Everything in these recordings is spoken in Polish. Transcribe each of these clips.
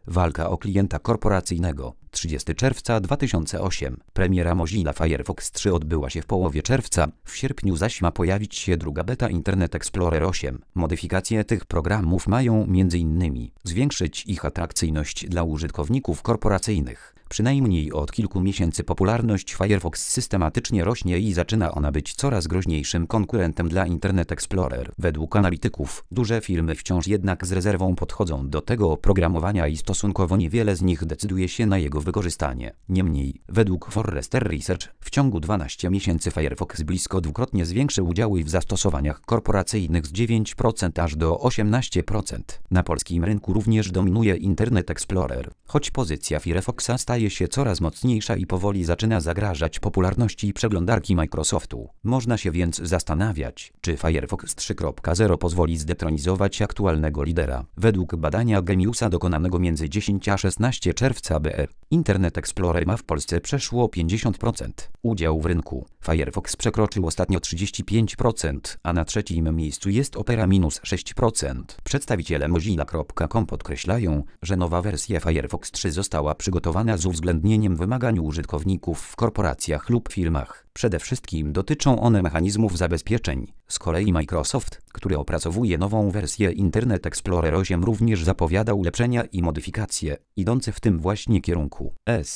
Walka o klienta korporacyjnego. 30 czerwca 2008. Premiera Mozilla Firefox 3 odbyła się w połowie czerwca, w sierpniu zaś ma pojawić się druga beta Internet Explorer 8. Modyfikacje tych programów mają m.in. zwiększyć ich atrakcyjność dla użytkowników korporacyjnych. Przynajmniej od kilku miesięcy popularność Firefox systematycznie rośnie i zaczyna ona być coraz groźniejszym konkurentem dla Internet Explorer. Według analityków, duże firmy wciąż jednak z rezerwą podchodzą do tego oprogramowania i stosunkowo niewiele z nich decyduje się na jego wykorzystanie. Niemniej, według Forrester Research, w ciągu 12 miesięcy Firefox blisko dwukrotnie zwiększył udziały w zastosowaniach korporacyjnych z 9% aż do 18%. Na polskim rynku również dominuje Internet Explorer, choć pozycja Firefoxa staje się coraz mocniejsza i powoli zaczyna zagrażać popularności przeglądarki Microsoftu. Można się więc zastanawiać, czy Firefox 3.0 pozwoli zdetronizować aktualnego lidera. Według badania Geniusa dokonanego między 10 a 16 czerwca BR, Internet Explorer ma w Polsce przeszło 50% udział w rynku. Firefox przekroczył ostatnio 35%, a na trzecim miejscu jest Opera minus 6%. Przedstawiciele Mozilla.com podkreślają, że nowa wersja Firefox 3 została przygotowana z uwzględnieniem wymagań użytkowników w korporacjach lub firmach. Przede wszystkim dotyczą one mechanizmów zabezpieczeń. Z kolei Microsoft, który opracowuje nową wersję Internet Explorer 8, również zapowiada ulepszenia i modyfikacje, idące w tym właśnie kierunku.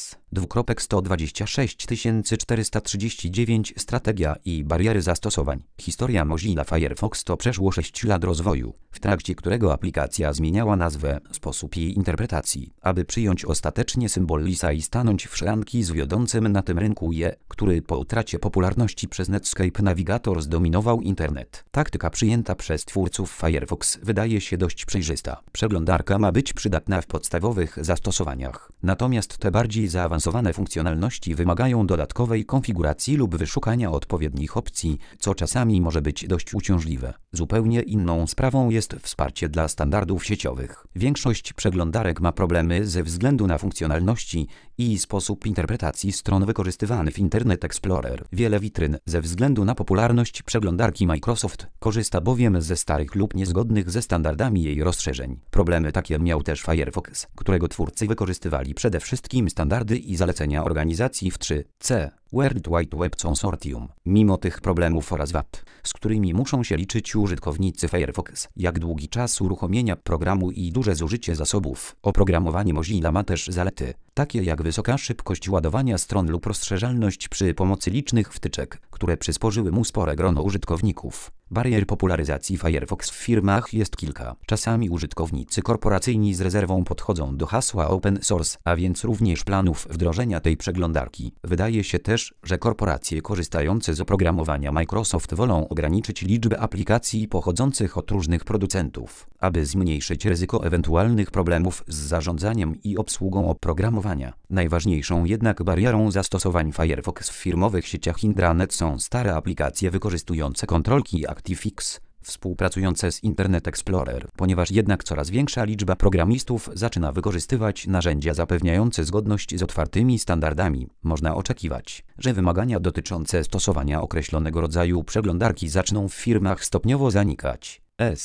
S.126 Strategia i bariery zastosowań. Historia Mozilla Firefox to przeszło 6 lat rozwoju, w trakcie którego aplikacja zmieniała nazwę, sposób jej interpretacji, aby przyjąć ostatecznie symbol lisa i stanąć w szranki z wiodącym na tym rynku IE, który po utracie popularności przez Netscape Navigator zdominował internet. Taktyka przyjęta przez twórców Firefox wydaje się dość przejrzysta. Przeglądarka ma być przydatna w podstawowych zastosowaniach, natomiast te bardziej zaawansowane funkcjonalności wymagają dodatkowej konfiguracji lub wyszukania odpowiednich opcji, co czasami może być dość uciążliwe. Zupełnie inną sprawą jest wsparcie dla standardów sieciowych. Większość przeglądarek ma problemy ze względu na funkcjonalności i sposób interpretacji stron wykorzystywany w Internet Explorer. Wiele witryn, ze względu na popularność przeglądarki Microsoft, korzysta bowiem ze starych lub niezgodnych ze standardami jej rozszerzeń. Problemy takie miał też Firefox, którego twórcy wykorzystywali przede wszystkim standardy i zalecenia organizacji w 3C. World Wide Web Consortium. Mimo tych problemów oraz wad, z którymi muszą się liczyć użytkownicy Firefox, jak długi czas uruchomienia programu i duże zużycie zasobów, oprogramowanie Mozilla ma też zalety, takie jak wysoka szybkość ładowania stron lub rozszerzalność przy pomocy licznych wtyczek, które przysporzyły mu spore grono użytkowników. Barier popularyzacji Firefox w firmach jest kilka. Czasami użytkownicy korporacyjni z rezerwą podchodzą do hasła open source, a więc również planów wdrożenia tej przeglądarki. Wydaje się też, że korporacje korzystające z oprogramowania Microsoft wolą ograniczyć liczbę aplikacji pochodzących od różnych producentów, aby zmniejszyć ryzyko ewentualnych problemów z zarządzaniem i obsługą oprogramowania. Najważniejszą jednak barierą zastosowań Firefox w firmowych sieciach intranet są stare aplikacje wykorzystujące kontrolki ActiveX, współpracujące z Internet Explorer. Ponieważ jednak coraz większa liczba programistów zaczyna wykorzystywać narzędzia zapewniające zgodność z otwartymi standardami, można oczekiwać, że wymagania dotyczące stosowania określonego rodzaju przeglądarki zaczną w firmach stopniowo zanikać.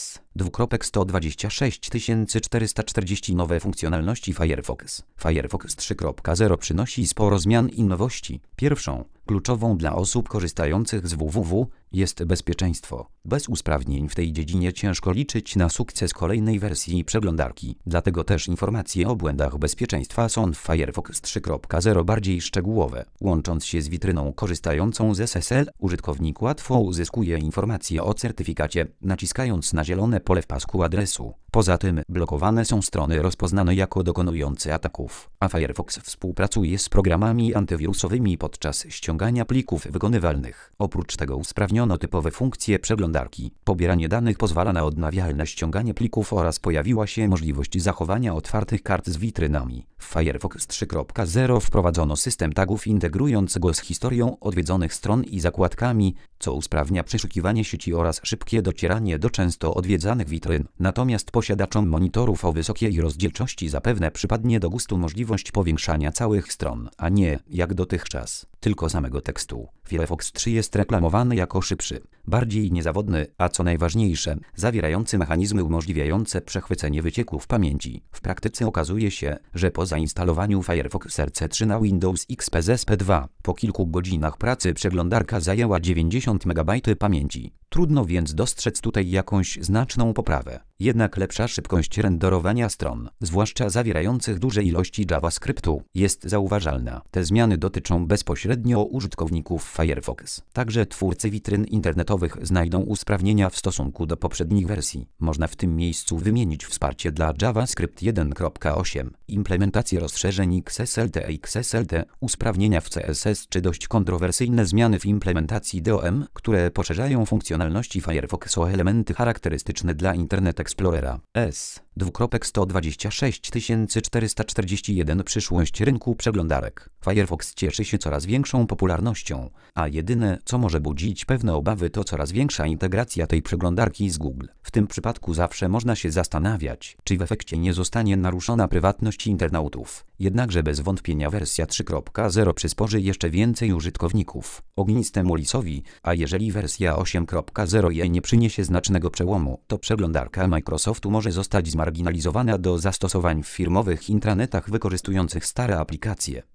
S.126 Nowe funkcjonalności Firefox. Firefox 3.0 przynosi sporo zmian i nowości. Pierwszą, kluczową dla osób korzystających z www, jest bezpieczeństwo. Bez usprawnień w tej dziedzinie ciężko liczyć na sukces kolejnej wersji przeglądarki. Dlatego też informacje o błędach bezpieczeństwa są w Firefox 3.0 bardziej szczegółowe. Łącząc się z witryną korzystającą z SSL, użytkownik łatwo uzyskuje informacje o certyfikacie, naciskając na zielone pole w pasku adresu. Poza tym blokowane są strony rozpoznane jako dokonujące ataków, a Firefox współpracuje z programami antywirusowymi podczas ściągania plików wykonywalnych. Oprócz tego usprawniono typowe funkcje przeglądarki. Pobieranie danych pozwala na odnawialne ściąganie plików oraz pojawiła się możliwość zachowania otwartych kart z witrynami. W Firefox 3.0 wprowadzono system tagów, integrując go z historią odwiedzonych stron i zakładkami, co usprawnia przeszukiwanie sieci oraz szybkie docieranie do często odwiedzanych witryn. Natomiast posiadaczom monitorów o wysokiej rozdzielczości zapewne przypadnie do gustu możliwość powiększania całych stron, a nie, jak dotychczas, tylko samego tekstu. Firefox 3 jest reklamowany jako szybszy, bardziej niezawodny, a co najważniejsze, zawierający mechanizmy umożliwiające przechwycenie wycieków pamięci. W praktyce okazuje się, że po zainstalowaniu Firefox RC3 na Windows XP z SP2, po kilku godzinach pracy przeglądarka zajęła 90 MB pamięci. Trudno więc dostrzec tutaj jakąś znaczną poprawę. Jednak lepsza szybkość renderowania stron, zwłaszcza zawierających duże ilości JavaScriptu, jest zauważalna. Te zmiany dotyczą bezpośrednio użytkowników Firefox. Także twórcy witryn internetowych znajdą usprawnienia w stosunku do poprzednich wersji. Można w tym miejscu wymienić wsparcie dla JavaScript 1.8, implementację rozszerzeń XSLT i XSLT, usprawnienia w CSS czy dość kontrowersyjne zmiany w implementacji DOM, które poszerzają funkcjonalności Firefox o elementy charakterystyczne dla Internet Explorera. S.226 Przyszłość rynku przeglądarek. Firefox cieszy się coraz większą popularnością, a jedyne, co może budzić pewne obawy, to coraz większa integracja tej przeglądarki z Google. W tym przypadku zawsze można się zastanawiać, czy w efekcie nie zostanie naruszona prywatność internautów. Jednakże bez wątpienia wersja 3.0 przysporzy jeszcze więcej użytkowników ognistemu lisowi, a jeżeli wersja 8.0 jej nie przyniesie znacznego przełomu, to przeglądarka Microsoftu może zostać zmarginalizowana do zastosowań w firmowych intranetach wykorzystujących stare aplikacje.